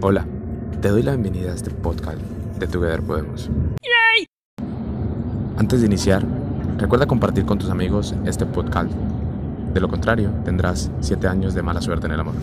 Hola, te doy la bienvenida a este podcast de Together Podemos. ¡Yay! Antes de iniciar, recuerda compartir con tus amigos este podcast. De lo contrario, tendrás 7 años de mala suerte en el amor.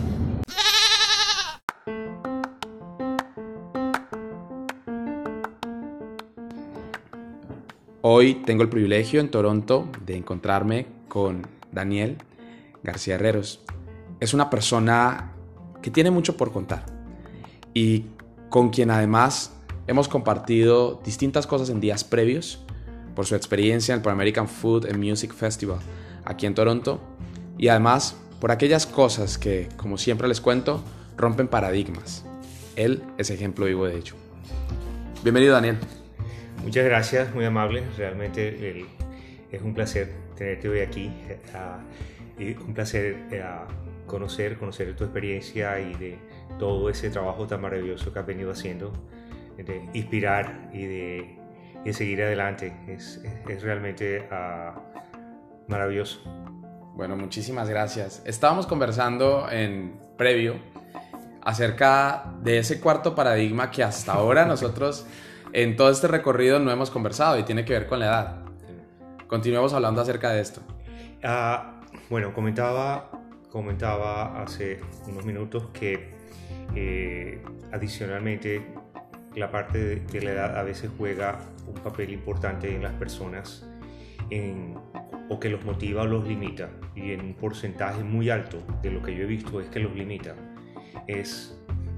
Hoy tengo el privilegio en Toronto de encontrarme con Daniel García Herreros. Es una persona que tiene mucho por contar y con quien además hemos compartido distintas cosas en días previos por su experiencia en el Pan American Food and Music Festival aquí en Toronto y además por aquellas cosas que, como siempre les cuento, rompen paradigmas. Él es ejemplo vivo de ello. Bienvenido, Daniel. Muchas gracias, muy amable. Realmente es un placer tenerte hoy aquí. Y un placer conocer tu experiencia y de todo ese trabajo tan maravilloso que has venido haciendo, de inspirar y de seguir adelante. Es realmente maravilloso. Bueno, muchísimas gracias. Estábamos conversando en previo acerca de ese cuarto paradigma que hasta ahora nosotros en todo este recorrido no hemos conversado y tiene que ver con la edad. Continuemos hablando acerca de esto. Bueno, comentaba hace unos minutos que adicionalmente la parte de la edad a veces juega un papel importante en las personas o que los motiva o los limita, y en un porcentaje muy alto de lo que yo he visto es que los limita. Es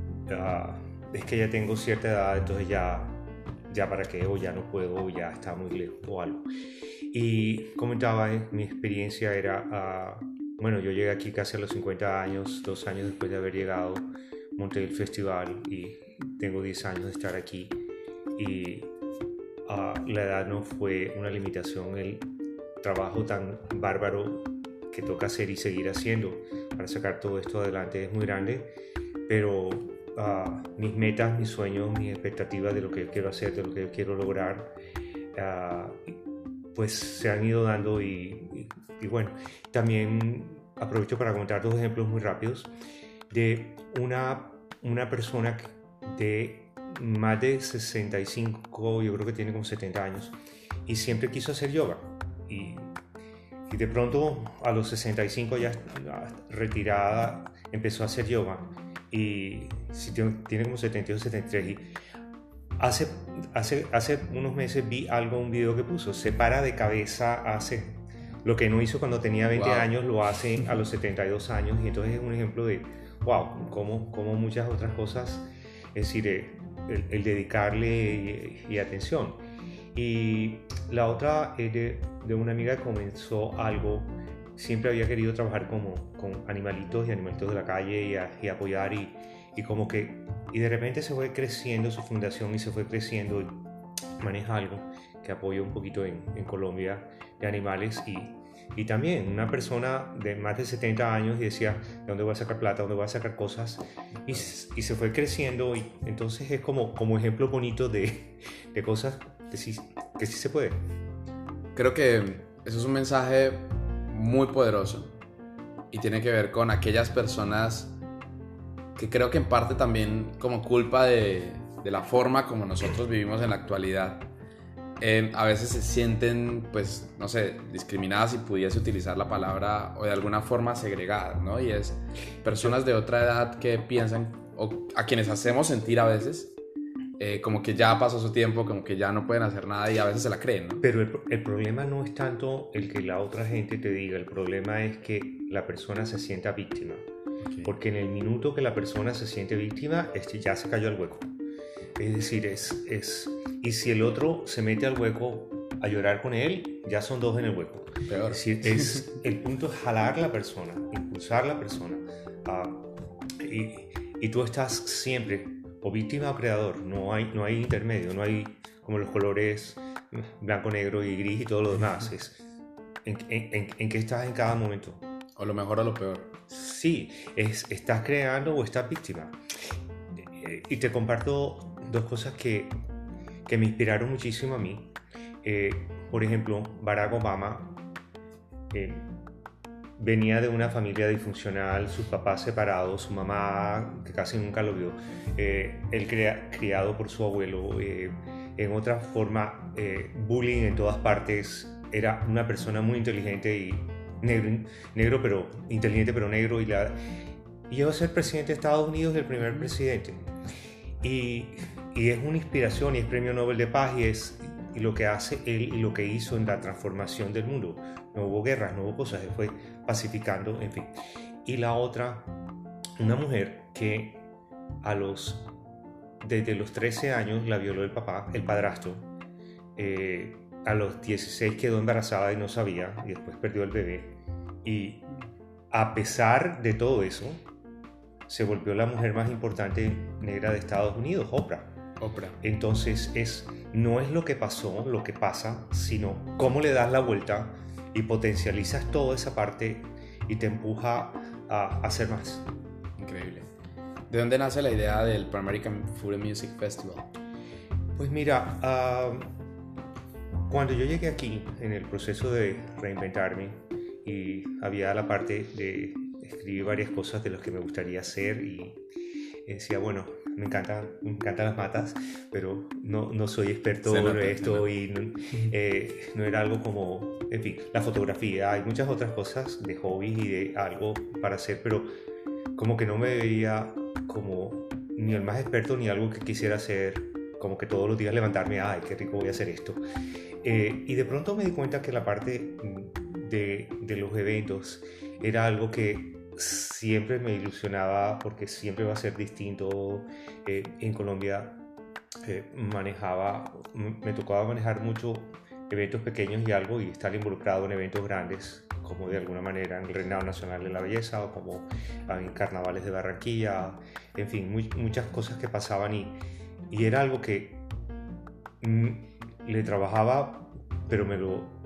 que ya tengo cierta edad, entonces ya para qué, o ya no puedo, o ya está muy lejos o algo. Y comentaba, mi experiencia era, bueno, yo llegué aquí casi a los 50 años, 2 años después de haber llegado, monté el festival y tengo 10 años de estar aquí. Y la edad no fue una limitación, el trabajo tan bárbaro que toca hacer y seguir haciendo para sacar todo esto adelante es muy grande, pero mis metas, mis sueños, mis expectativas de lo que yo quiero hacer, de lo que yo quiero lograr, pues se han ido dando y bueno, también aprovecho para contar 2 ejemplos muy rápidos de una persona de más de 65, yo creo que tiene como 70 años y siempre quiso hacer yoga y de pronto a los 65 ya retirada empezó a hacer yoga y tiene como 72, 73 y hace unos meses vi un video que puso, se para de cabeza, hace lo que no hizo cuando tenía 20 años, lo hace a los 72 años y entonces es un ejemplo de wow, como muchas otras cosas, es decir, el dedicarle y atención. Y la otra es de una amiga que comenzó algo, siempre había querido trabajar con animalitos y animalitos de la calle y apoyar y como que y de repente se fue creciendo su fundación y se fue creciendo, maneja algo que apoya un poquito en Colombia de animales y también una persona de más de 70 años y decía, ¿de dónde voy a sacar plata? ¿Dónde voy a sacar cosas? Y se fue creciendo y entonces es como ejemplo bonito de cosas que sí se puede. Creo que eso es un mensaje muy poderoso y tiene que ver con aquellas personas que creo que en parte también como culpa de la forma como nosotros vivimos en la actualidad, a veces se sienten, pues, no sé, discriminadas, si pudiese utilizar la palabra, o de alguna forma segregadas, ¿no? Y es personas de otra edad que piensan, o a quienes hacemos sentir a veces, como que ya pasó su tiempo, como que ya no pueden hacer nada y a veces se la creen, ¿no? Pero el problema no es tanto el que la otra gente te diga, el problema es que la persona se sienta víctima. Okay. Porque en el minuto que la persona se siente víctima, ya se cayó al hueco. Es decir, y si el otro se mete al hueco a llorar con él, ya son 2 en el hueco. Peor. Es decir, el punto es jalar a la persona, impulsar a la persona. Y tú estás siempre o víctima o creador, no hay intermedio, no hay como los colores blanco, negro y gris y todo lo demás. Es en qué estás en cada momento. O lo mejor o lo peor. Sí, estás creando o estás víctima. Y te comparto 2 cosas que me inspiraron muchísimo a mí. Por ejemplo, Barack Obama venía de una familia disfuncional, sus papás separados, su mamá que casi nunca lo vio, él criado por su abuelo, en otra forma, bullying en todas partes, era una persona muy inteligente y negro pero inteligente pero negro, y llegó a ser presidente de Estados Unidos, el primer presidente. Y es una inspiración y es premio Nobel de Paz y lo que hace él y lo que hizo en la transformación del mundo. No hubo guerras, no hubo cosas, él fue pacificando, en fin. Y la otra, una mujer que desde los 13 años la violó el padrastro. A los 16 quedó embarazada y no sabía, y después perdió el bebé. Y a pesar de todo eso, se volvió la mujer más importante negra de Estados Unidos, Oprah. Entonces no es lo que pasó, lo que pasa, sino cómo le das la vuelta y potencializas toda esa parte y te empuja a hacer más. Increíble. ¿De dónde nace la idea del Pan American Food and Music Festival? Pues mira, cuando yo llegué aquí, en el proceso de reinventarme, y había la parte de escribir varias cosas de las que me gustaría hacer, y decía, bueno, me encantan las matas, pero no soy experto en esto, y no era algo como, en fin, la fotografía, hay muchas otras cosas de hobby y de algo para hacer, pero como que no me veía como ni el más experto ni algo que quisiera hacer, como que todos los días levantarme, ay, qué rico voy a hacer esto. Y de pronto me di cuenta que la parte de los eventos era algo que siempre me ilusionaba, porque siempre va a ser distinto. En Colombia me tocaba manejar mucho eventos pequeños y estar involucrado en eventos grandes, como de alguna manera en el Reinado Nacional de la Belleza o como en carnavales de Barranquilla, en fin, muchas cosas que pasaban, y era algo que le trabajaba, pero me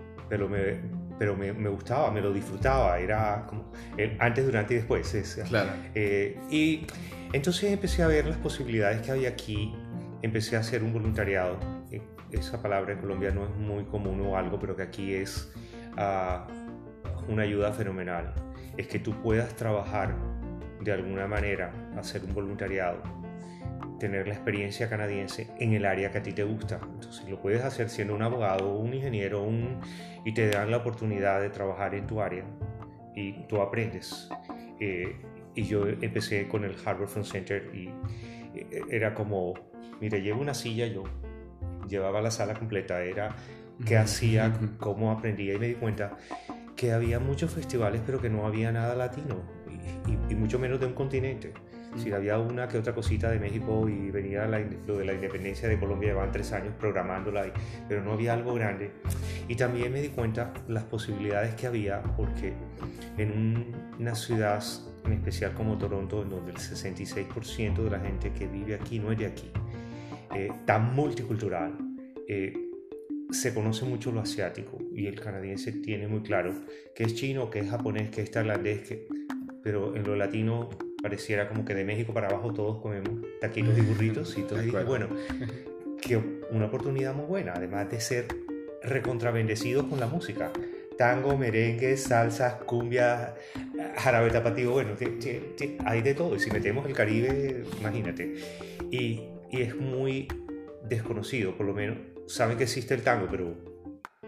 gustaba, me lo disfrutaba, era como antes, durante y después. Claro. Y entonces empecé a ver las posibilidades que había aquí, empecé a hacer un voluntariado. Esa palabra en Colombia no es muy común o algo, pero que aquí es una ayuda fenomenal. Es que tú puedas trabajar de alguna manera, hacer un voluntariado, tener la experiencia canadiense en el área que a ti te gusta. Entonces lo puedes hacer siendo un abogado, un ingeniero, y te dan la oportunidad de trabajar en tu área y tú aprendes. Y yo empecé con el Harbor Front Center y era como, mira, llevo una silla, yo llevaba la sala completa, era qué hacía, cómo aprendía, y me di cuenta que había muchos festivales pero que no había nada latino y mucho menos de un continente. Si había una que otra cosita de México, y venía lo de la independencia de Colombia, llevaban 3 años programándola, pero no había algo grande. Y también me di cuenta las posibilidades que había, porque en una ciudad en especial como Toronto, en donde el 66% de la gente que vive aquí no es de aquí, tan multicultural, se conoce mucho lo asiático, y el canadiense tiene muy claro que es chino, que es japonés, que es tailandés, pero en lo latino pareciera como que de México para abajo todos comemos taquitos y burritos. Y entonces dije, bueno, que una oportunidad muy buena, además de ser recontravendecidos con la música. Tango, merengue, salsa, cumbia, jarabe tapatío, bueno, hay de todo. Y si metemos el Caribe, imagínate. Y es muy desconocido, por lo menos saben que existe el tango, pero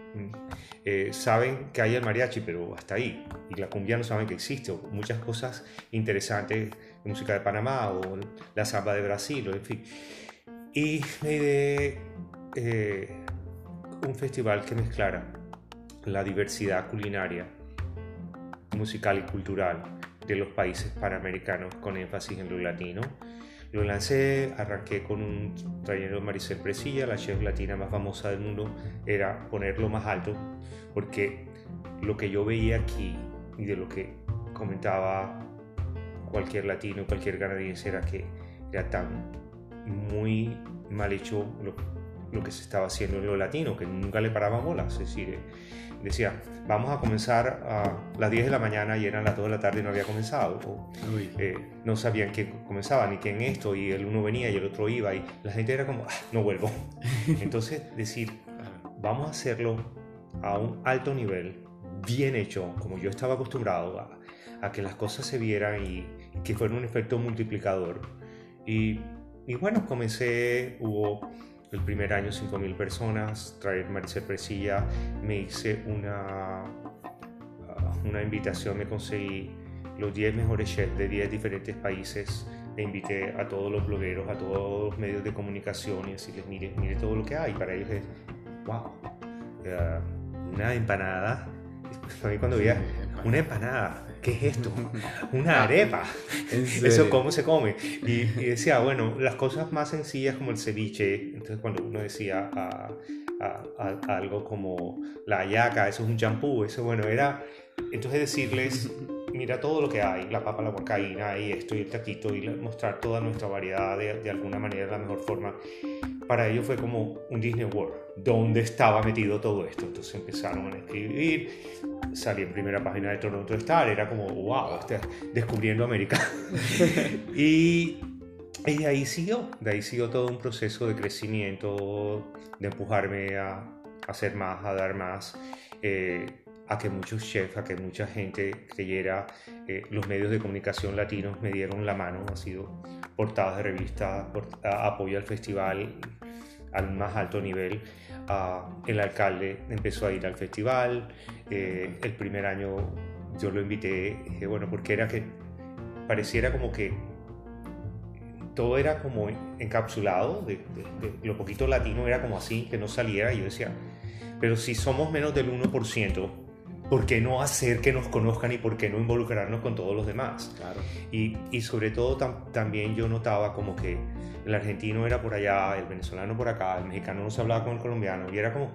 saben que hay el mariachi, pero hasta ahí. Y la cumbia no saben que existe, o muchas cosas interesantes, música de Panamá o la samba de Brasil, o en fin. Y me ideé un festival que mezclara la diversidad culinaria, musical y cultural de los países panamericanos con énfasis en lo latino. Lo lancé, arranqué trayendo Maricel Presilla, la chef latina más famosa del mundo. Era ponerlo más alto, porque lo que yo veía aquí y de lo que comentaba cualquier latino, cualquier canadiense, era que era tan muy mal hecho lo que se estaba haciendo en lo latino, que nunca le paraban bolas. Es decir, decía, vamos a comenzar a las 10 de la mañana y eran las 2 de la tarde y no había comenzado. No sabían que comenzaba ni quién esto, y el uno venía y el otro iba, y la gente era como, no vuelvo. Entonces decir, vamos a hacerlo a un alto nivel, bien hecho, como yo estaba acostumbrado a que las cosas se vieran y que fuera un efecto multiplicador. Y bueno, hubo el primer año 5.000 personas, traer Maricel Presilla, me hice una invitación, me conseguí los 10 mejores chefs de 10 diferentes países, e invité a todos los blogueros, a todos los medios de comunicación y decirles, mire todo lo que hay. Para ellos es, wow, una empanada. A mí cuando veía una empanada, ¿qué es esto? Una arepa. ¿Eso cómo se come? Y decía, bueno, las cosas más sencillas como el ceviche. Entonces cuando uno decía algo como la hallaca, eso es un champú, eso bueno, era... Entonces decirles, mira todo lo que hay, la papa, la huancaína y esto y el taquito, y mostrar toda nuestra variedad de alguna manera de la mejor forma. Para ellos fue como un Disney World, ¿dónde estaba metido todo esto? Entonces empezaron a escribir, salí en primera página de Toronto Star, era como, wow, descubriendo América. y de ahí siguió todo un proceso de crecimiento, de empujarme a hacer más, a dar más, a que muchos chefs, a que mucha gente creyera. Los medios de comunicación latinos me dieron la mano, ha sido portadas de revistas, apoyo al festival al más alto nivel. El alcalde empezó a ir al festival. El primer año yo lo invité, bueno, porque era que pareciera como que todo era como encapsulado, de lo poquito latino era como así, que no saliera. Y yo decía, pero si somos menos del 1%, ¿por qué no hacer que nos conozcan y por qué no involucrarnos con todos los demás? Claro. Y sobre todo también yo notaba como que el argentino era por allá, el venezolano por acá, el mexicano no se hablaba con el colombiano, y era como...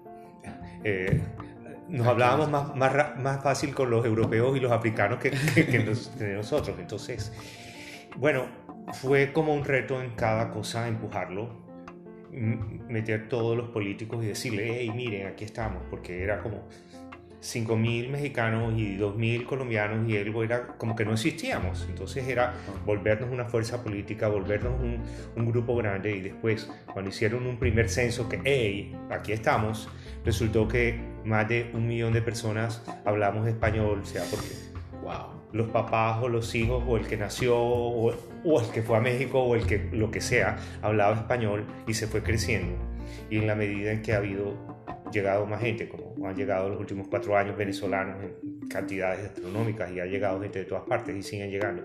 nos hablábamos más fácil con los europeos y los africanos que de nosotros. Entonces, bueno, fue como un reto en cada cosa empujarlo, meter todos los políticos y decirle, hey, miren, aquí estamos, porque era como 5.000 mexicanos y 2.000 colombianos y algo, era como que no existíamos. Entonces era volvernos una fuerza política, volvernos un grupo grande. Y después, cuando hicieron un primer censo que, hey, aquí estamos, resultó que más de 1 millón de personas hablamos español, o sea, porque los papás o los hijos o el que nació o el que fue a México o el que lo que sea hablaba español, y se fue creciendo. Y en la medida en que ha llegado más gente, como han llegado los últimos 4 años venezolanos en cantidades astronómicas, y ha llegado gente de todas partes y siguen llegando,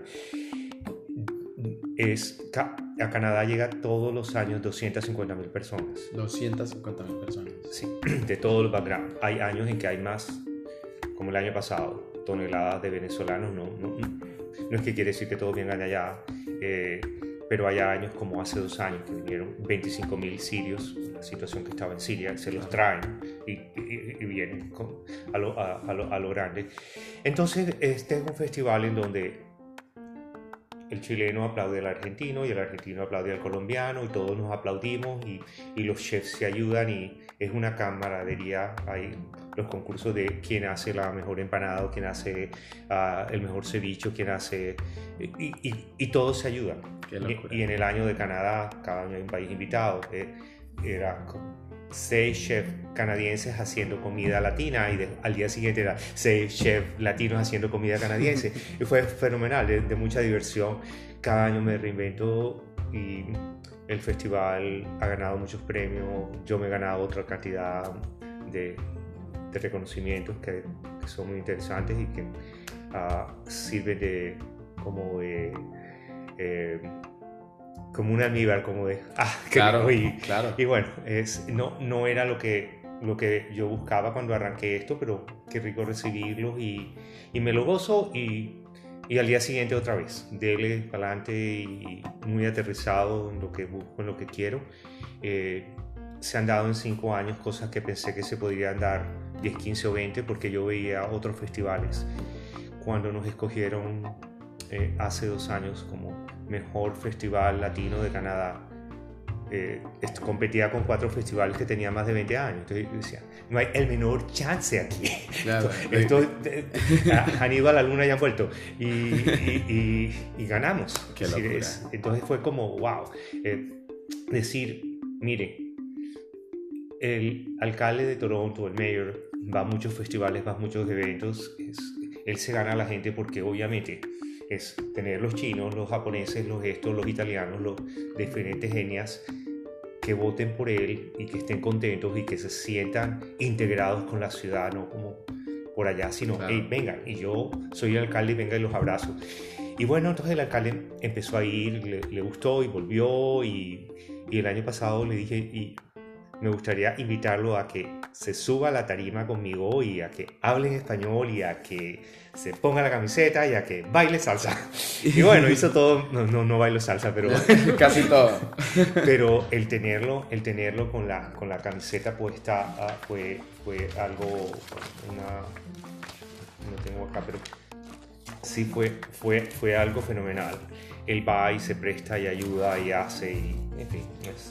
a Canadá llega todos los años 250.000 personas. 250.000 personas. Sí, de todos los backgrounds. Hay años en que hay más, como el año pasado, toneladas de venezolanos. No es que quiere decir que todos vengan de allá, pero hay años como hace 2 años que vinieron 25.000 sirios, la situación que estaba en Siria, se los traen y vienen a lo grande. Entonces este es un festival en donde el chileno aplaude al argentino y el argentino aplaude al colombiano, y todos nos aplaudimos, y los chefs se ayudan, y es una camaradería. Hay los concursos de quién hace la mejor empanada, o quién hace el mejor ceviche, quién hace... Y todos se ayudan. Y en el año de Canadá, cada año hay un país invitado. Era 6 chefs canadienses haciendo comida latina, y al día siguiente era 6 chefs latinos haciendo comida canadiense. Y fue fenomenal, de mucha diversión. Cada año me reinvento, y el festival ha ganado muchos premios. Yo me he ganado otra cantidad de reconocimientos que son muy interesantes y que sirven como un almíbar, como de claro. Y bueno, no era lo que yo buscaba cuando arranqué esto, pero qué rico recibirlos, y me lo gozo, y al día siguiente otra vez dele para adelante, y muy aterrizado en lo que busco, en lo que quiero. Se han dado en 5 años cosas que pensé que se podrían dar 10, 15 o 20, porque yo veía otros festivales. Cuando nos escogieron hace 2 años como mejor festival latino de Canadá, competía con 4 festivales que tenían más de 20 años. Entonces yo decía, no hay el menor chance aquí. Claro. Han ido a la luna y han vuelto, y ganamos. Qué locura. Entonces fue como wow, decir, mire, el alcalde de Toronto, el mayor, va a muchos festivales, va a muchos eventos, él se gana a la gente porque obviamente es tener los chinos, los japoneses, los estos, los italianos, los diferentes etnias que voten por él y que estén contentos y que se sientan integrados con la ciudad, no como por allá, sino, Claro. hey, vengan, y yo soy el alcalde y venga y los abrazo. Y bueno, entonces el alcalde empezó a ir, le gustó y volvió, y el año pasado le dije, y me gustaría invitarlo a que se suba a la tarima conmigo y a que hable en español y a que se ponga la camiseta y a que baile salsa. Y bueno, hizo todo, no bailo salsa, pero Casi todo. pero el tenerlo con la camiseta puesta fue algo, no tengo acá, pero sí fue algo fenomenal. Él va y se presta y ayuda y hace, y en fin, es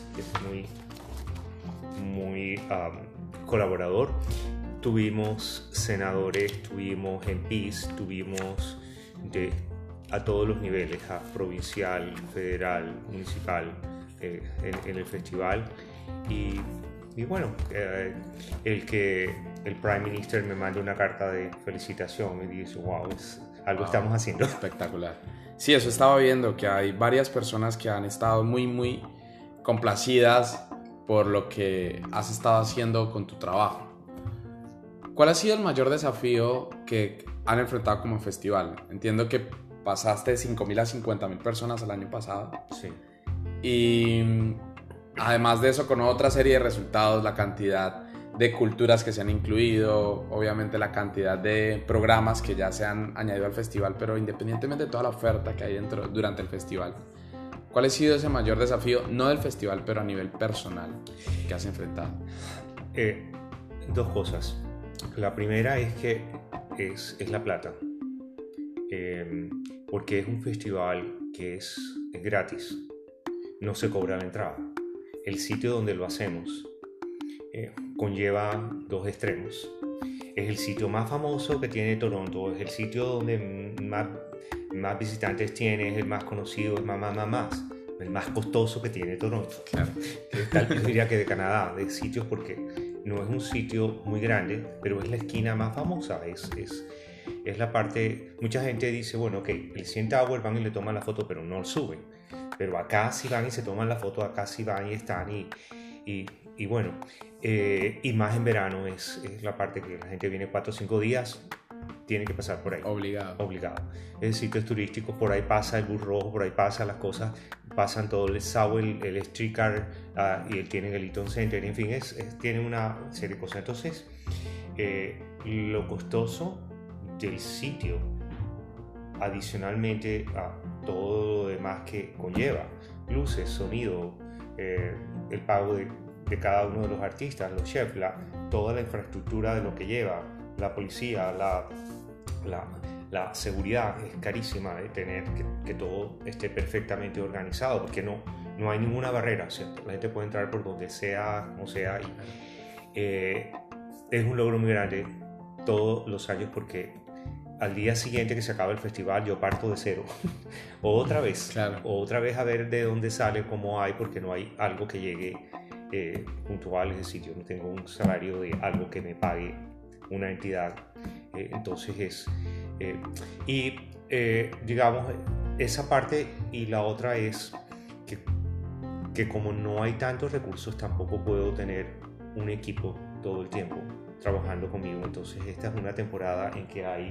muy colaborador. Tuvimos senadores, tuvimos MPs, tuvimos a todos los niveles, a provincial, federal, municipal, en el festival. Y bueno, el Prime Minister me manda una carta de felicitación y dice, wow, algo estamos haciendo. Espectacular. Sí, eso estaba viendo, que hay varias personas que han estado muy, muy complacidas por lo que has estado haciendo con tu trabajo. ¿Cuál ha sido el mayor desafío que han enfrentado como festival? Entiendo que pasaste de 5.000 a 50.000 personas el año pasado. Sí. Y además de eso, con otra serie de resultados, la cantidad de culturas que se han incluido, obviamente la cantidad de programas que ya se han añadido al festival, pero independientemente de toda la oferta que hay durante el festival, ¿cuál ha sido ese mayor desafío, no del festival, pero a nivel personal, que has enfrentado? Dos cosas. La primera es que es la plata, porque es un festival que es gratis, no se cobra la entrada. El sitio donde lo hacemos conlleva dos extremos. Es el sitio más famoso que tiene Toronto, es el sitio donde más visitantes tiene, es el más conocido, el más costoso que tiene Toronto. Claro. Tal vez diría que de Canadá, de sitios, porque no es un sitio muy grande, pero es la esquina más famosa, es la parte. Mucha gente dice, bueno, ok, el CN Tower van y le toman la foto, pero no lo suben. Pero acá sí van y se toman la foto, acá sí van y están, y bueno, y más en verano es la parte que la gente viene 4 o 5 días, tiene que pasar por ahí. Obligado. En sitios turísticos, por ahí pasa el bus rojo, por ahí pasan las cosas, pasan todo el subway, el streetcar, y tienen el Eaton Center, en fin, tienen una serie de cosas. Entonces, lo costoso del sitio, adicionalmente a todo lo demás que conlleva, luces, sonido, el pago de cada uno de los artistas, los chefs, toda la infraestructura de lo que lleva, la policía, la seguridad es carísima, de tener que todo esté perfectamente organizado, porque no hay ninguna barrera, o sea, la gente puede entrar por donde sea, como sea, y es un logro muy grande todos los años, porque al día siguiente que se acaba el festival yo parto de cero otra vez, Claro. otra vez a ver de dónde sale, cómo hay, porque no hay algo que llegue puntual, es decir, yo no tengo un salario de algo que me pague una entidad, entonces digamos, esa parte. Y la otra es que como no hay tantos recursos, tampoco puedo tener un equipo todo el tiempo trabajando conmigo. Entonces esta es una temporada en que hay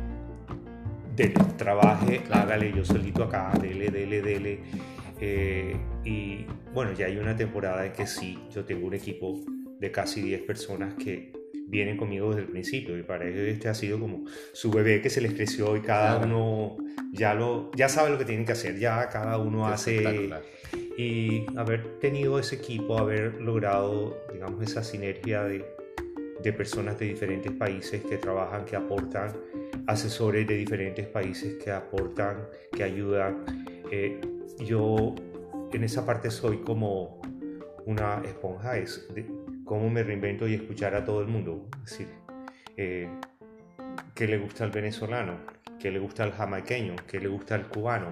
trabaje, hágale yo solito acá, dele, y bueno, ya hay una temporada en que sí, yo tengo un equipo de casi 10 personas que vienen conmigo desde el principio, y para ellos ha sido como su bebé que se les creció, y cada uno ya sabe lo que tienen que hacer, ya cada uno hace. Y haber tenido ese equipo, haber logrado, digamos, esa sinergia de personas de diferentes países que trabajan, que aportan, asesores de diferentes países que aportan, que ayudan. Yo en esa parte soy como una esponja, es cómo me reinvento y escuchar a todo el mundo. Es decir, qué le gusta al venezolano, qué le gusta al jamaiqueño, qué le gusta al cubano,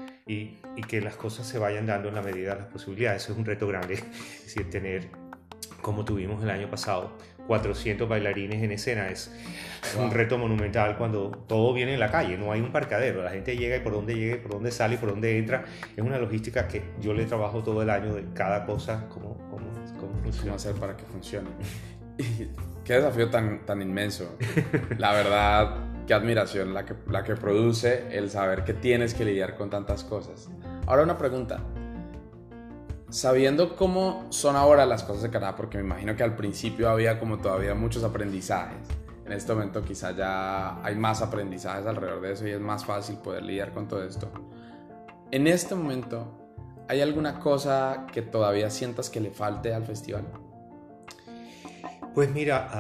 y que las cosas se vayan dando en la medida de las posibilidades. Eso es un reto grande, es decir, tener como tuvimos el año pasado, 400 bailarines en escena. Es Wow. un reto monumental cuando todo viene en la calle, no hay un parqueadero, la gente llega y por dónde llega, y por dónde sale y por dónde entra. Es una logística que yo le trabajo todo el año de cada cosa, cómo ¿Cómo funciona. hacer para que funcione? Y qué desafío tan inmenso. La verdad, qué admiración la que produce el saber que tienes que lidiar con tantas cosas. Ahora una pregunta. Sabiendo cómo son ahora las cosas de Canadá, porque me imagino que al principio había como todavía muchos aprendizajes. En este momento quizá ya hay más aprendizajes alrededor de eso y es más fácil poder lidiar con todo esto. En este momento, ¿hay alguna cosa que todavía sientas que le falte al festival? Pues mira,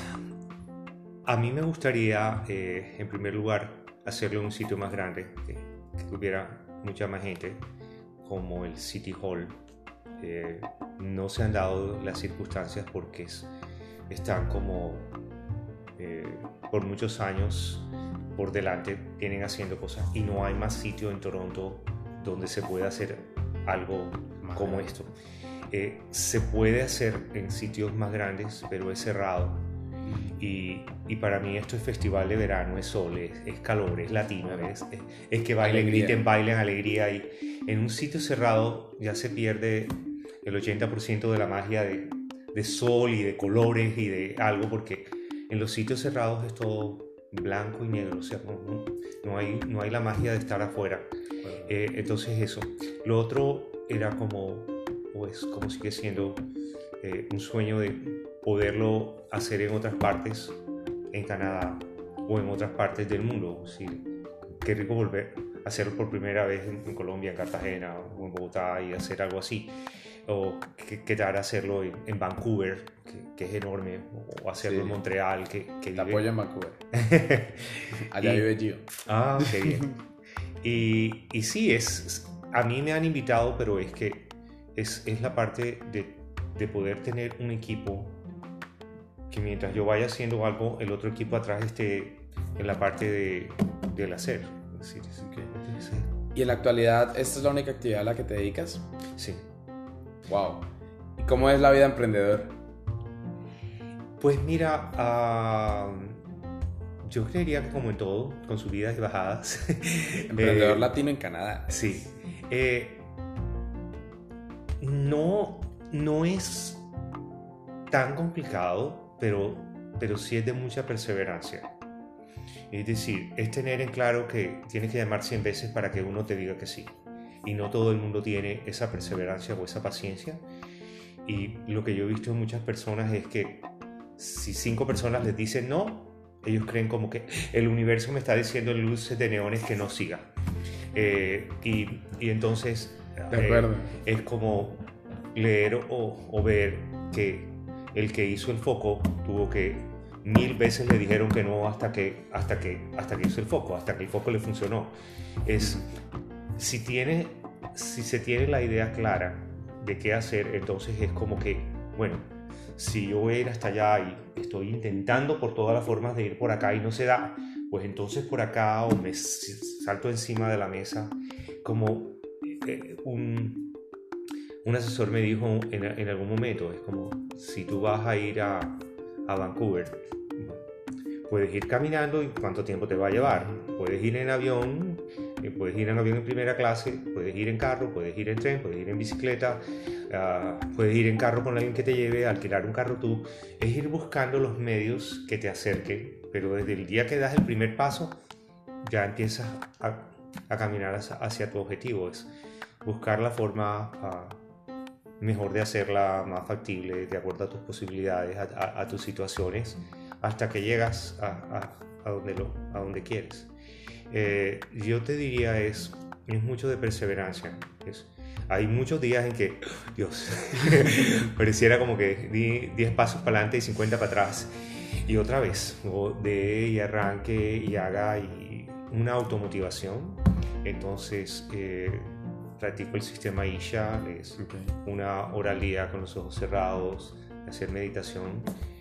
a mí me gustaría, en primer lugar, hacerlo en un sitio más grande, que tuviera mucha más gente, como el City Hall. No se han dado las circunstancias porque están como por muchos años por delante, vienen haciendo cosas y no hay más sitio en Toronto donde se pueda hacer algo como esto. Se puede hacer en sitios más grandes, pero es cerrado. Y para mí esto es festival de verano, es sol, es calor, es latino, es que bailen, Alegría. griten, bailen, alegría. Y en un sitio cerrado ya se pierde el 80% de la magia de sol y de colores y de algo, porque en los sitios cerrados es todo blanco y negro, o sea, no hay la magia de estar afuera. Entonces eso. Lo otro era como sigue siendo un sueño de poderlo hacer en otras partes, en Canadá o en otras partes del mundo. Sí, qué rico volver a hacerlo por primera vez en Colombia, en Cartagena o en Bogotá y hacer algo así. O qué tal hacerlo en Vancouver, que es enorme, o hacerlo en Montreal, que Te apoyo en Vancouver. Allá vive Gio. Ah, qué bien. Y sí, a mí me han invitado, pero es que es la parte de poder tener un equipo que mientras yo vaya haciendo algo, el otro equipo atrás esté en la parte del hacer. Es decir, ¿Y en la actualidad esta es la única actividad a la que te dedicas? Sí. Wow. ¿Y cómo es la vida de emprendedor? Pues mira, yo creería que como en todo, con subidas y bajadas. Emprendedor latino en Canadá. Sí. No es tan complicado, pero sí es de mucha perseverancia. Es decir, es tener en claro que tienes que llamar 100 veces para que uno te diga que sí. Y no todo el mundo tiene esa perseverancia o esa paciencia. Y lo que yo he visto en muchas personas es que si 5 personas les dicen no, ellos creen como que el universo me está diciendo en luces de neones que no siga. Y entonces es como leer o ver que el que hizo el foco tuvo que 1000 veces le dijeron que no hasta que hizo el foco, hasta que el foco le funcionó. Si se tiene la idea clara de qué hacer, entonces es como que, bueno, si yo voy a ir hasta allá y estoy intentando por todas las formas de ir por acá y no se da, pues entonces por acá o me salto encima de la mesa. Como un asesor me dijo en algún momento, es como si tú vas a ir a Vancouver, puedes ir caminando y cuánto tiempo te va a llevar, puedes ir en avión, en primera clase, puedes ir en carro, puedes ir en tren, puedes ir en bicicleta, puedes ir en carro con alguien que te lleve, alquilar un carro tú. Es ir buscando los medios que te acerquen, pero desde el día que das el primer paso ya empiezas a caminar hacia tu objetivo. Es buscar la forma mejor de hacerla, más factible, de acuerdo a tus posibilidades, a tus situaciones, hasta que llegas a donde quieres. Yo te diría es mucho de perseverancia. Hay muchos días en que, Dios, pareciera como que di 10 pasos para adelante y 50 para atrás. Y otra vez, y arranque y haga una automotivación. Entonces, practico el sistema Isha, es una hora al día con los ojos cerrados, hacer meditación,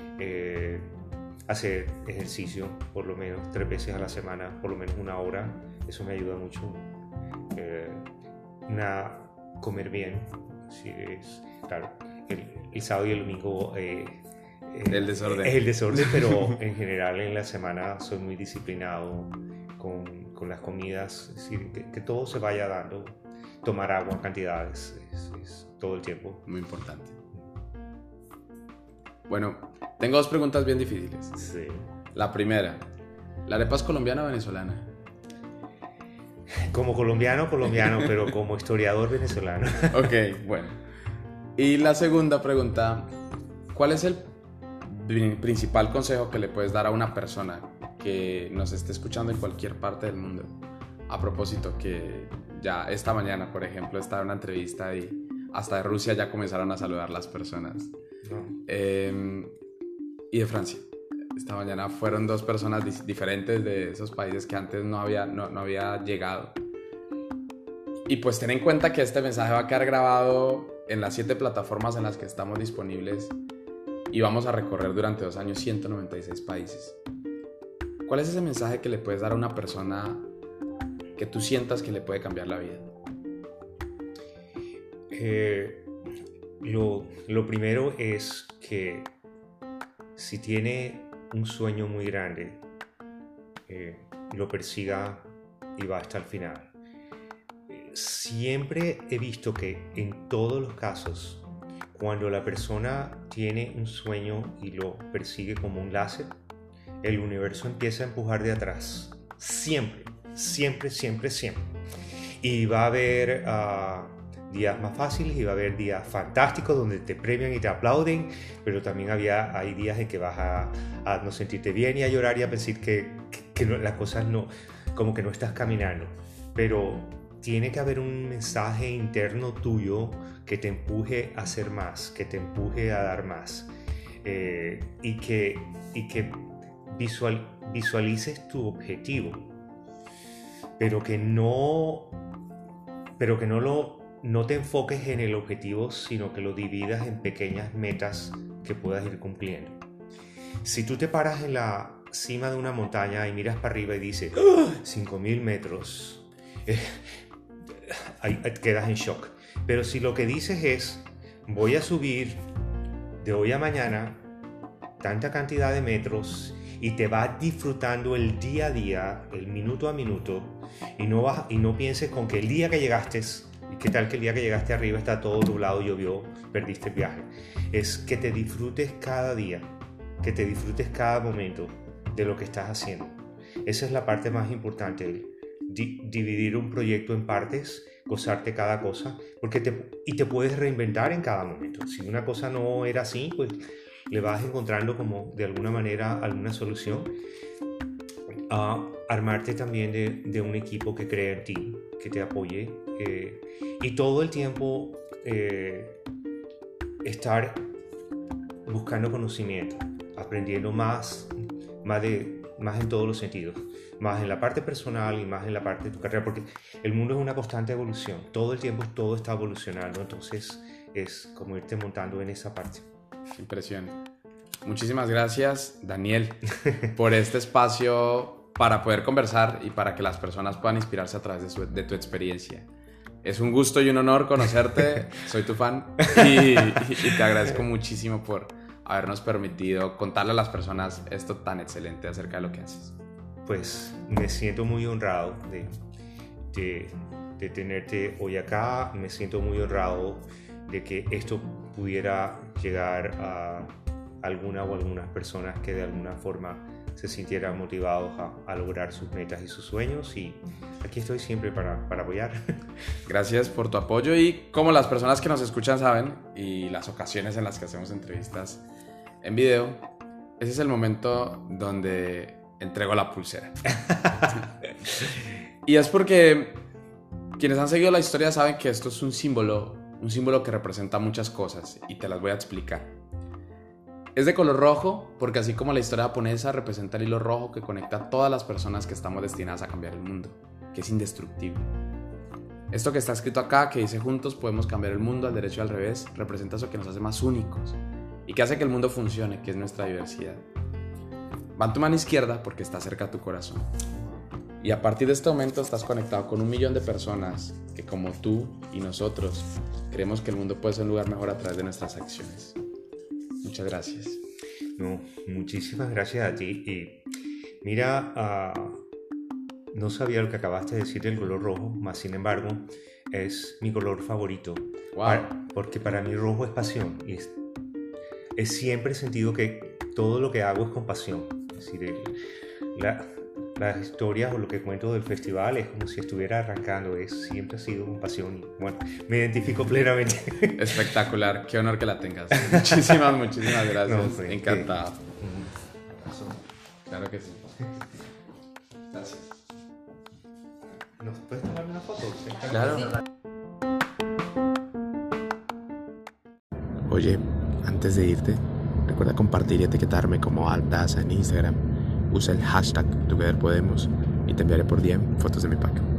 hacer ejercicio por lo menos 3 veces a la semana, por lo menos 1 hora. Eso me ayuda mucho. Comer bien, claro. el sábado y el domingo el desorden. Es el desorden, pero en general en la semana soy muy disciplinado con las comidas, es decir, que todo se vaya dando. Tomar agua en cantidades es todo el tiempo. Muy importante. Bueno, tengo 2 preguntas bien difíciles. Sí. La primera, ¿la arepa es colombiana o venezolana? Como colombiano, pero como historiador venezolano. Ok, bueno. Y la segunda pregunta, ¿cuál es el principal consejo que le puedes dar a una persona que nos esté escuchando en cualquier parte del mundo? A propósito, que ya esta mañana, por ejemplo, estaba en una entrevista y hasta de Rusia ya comenzaron a saludar las personas. Y de Francia. Esta mañana fueron 2 personas diferentes de esos países que antes no había llegado. Y pues ten en cuenta que este mensaje va a quedar grabado en las 7 plataformas en las que estamos disponibles y vamos a recorrer durante 2 años 196 países. ¿Cuál es ese mensaje que le puedes dar a una persona que tú sientas que le puede cambiar la vida? Lo primero es que si tiene un sueño muy grande, lo persiga y va hasta el final. Siempre he visto que en todos los casos, cuando la persona tiene un sueño y lo persigue como un láser, el universo empieza a empujar de atrás. Siempre. Y va a haber días más fáciles y va a haber días fantásticos donde te premian y te aplauden, pero también hay días en que vas a no sentirte bien y a llorar y a pensar que las cosas no, como que no estás caminando. Pero tiene que haber un mensaje interno tuyo que te empuje a hacer más, que te empuje a dar más, y que visualices tu objetivo, pero que no te enfoques en el objetivo, sino que lo dividas en pequeñas metas que puedas ir cumpliendo. Si tú te paras en la cima de una montaña y miras para arriba y dices 5.000 metros, ahí quedas en shock. Pero si lo que dices es voy a subir de hoy a mañana tanta cantidad de metros, y te vas disfrutando el día a día, el minuto a minuto, y no pienses con que el día que llegaste, y qué tal que el día que llegaste arriba está todo nublado, llovió, perdiste el viaje. Es que te disfrutes cada día, que te disfrutes cada momento de lo que estás haciendo. Esa es la parte más importante, dividir un proyecto en partes, gozarte cada cosa, porque te puedes reinventar en cada momento. Si una cosa no era así, pues le vas encontrando como de alguna manera alguna solución. Armarte también de un equipo que crea en ti, que te apoye, y todo el tiempo estar buscando conocimiento, aprendiendo más en todos los sentidos, más en la parte personal y más en la parte de tu carrera, porque el mundo es una constante evolución, todo el tiempo todo está evolucionando, entonces es como irte montando en esa parte. Impresión. Muchísimas gracias, Daniel, por este espacio para poder conversar y para que las personas puedan inspirarse a través de tu experiencia. Es un gusto y un honor conocerte, soy tu fan y te agradezco muchísimo por habernos permitido contarle a las personas esto tan excelente acerca de lo que haces. Pues me siento muy honrado de tenerte hoy acá, me siento muy honrado de que esto pudiera llegar a alguna o algunas personas que de alguna forma se sintieran motivados a lograr sus metas y sus sueños, y aquí estoy siempre para apoyar. Gracias por tu apoyo, y como las personas que nos escuchan saben, y las ocasiones en las que hacemos entrevistas en video, ese es el momento donde entrego la pulsera. Y es porque quienes han seguido la historia saben que esto es un símbolo que representa muchas cosas, y te las voy a explicar. Es de color rojo porque, así como la historia japonesa, representa el hilo rojo que conecta a todas las personas que estamos destinadas a cambiar el mundo, que es indestructible. Esto que está escrito acá, que dice juntos podemos cambiar el mundo al derecho y al revés, representa eso que nos hace más únicos y que hace que el mundo funcione, que es nuestra diversidad. Va en tu mano izquierda porque está cerca a tu corazón. Y a partir de este momento estás conectado con 1 millón de personas que, como tú y nosotros, creemos que el mundo puede ser un lugar mejor a través de nuestras acciones. Muchas gracias. No, muchísimas gracias a ti. Y mira, no sabía lo que acabaste de decir del color rojo, más sin embargo, es mi color favorito. Wow. Porque para mí rojo es pasión. Y siempre he sentido que todo lo que hago es con pasión. Es decir, las historias o lo que cuento del festival es como si estuviera arrancando. Siempre ha sido con pasión. Y bueno, me identifico plenamente. Espectacular. Qué honor que la tengas. Muchísimas gracias. No, pues, encantado. Claro que sí. Gracias. ¿Nos puedes tomar una foto? Claro. Oye, antes de irte, recuerda compartir y etiquetarme como @daza en Instagram. Usa el hashtag #TogetherPodemos y te enviaré por DM fotos de mi pack.